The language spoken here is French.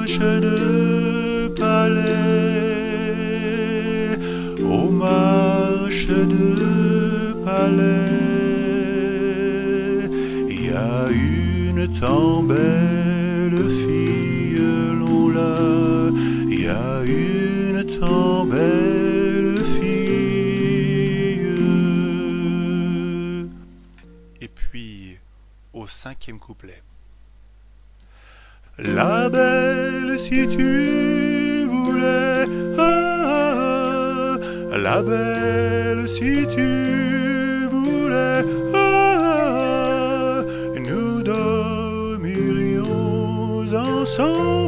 marches de palais, aux marches de palais, il y a une tant belle fille, l'on l'a, il y a une tant belle fille. Et puis, au 5e couplet. La belle si tu voulais, la belle si tu voulais, nous dormirions ensemble.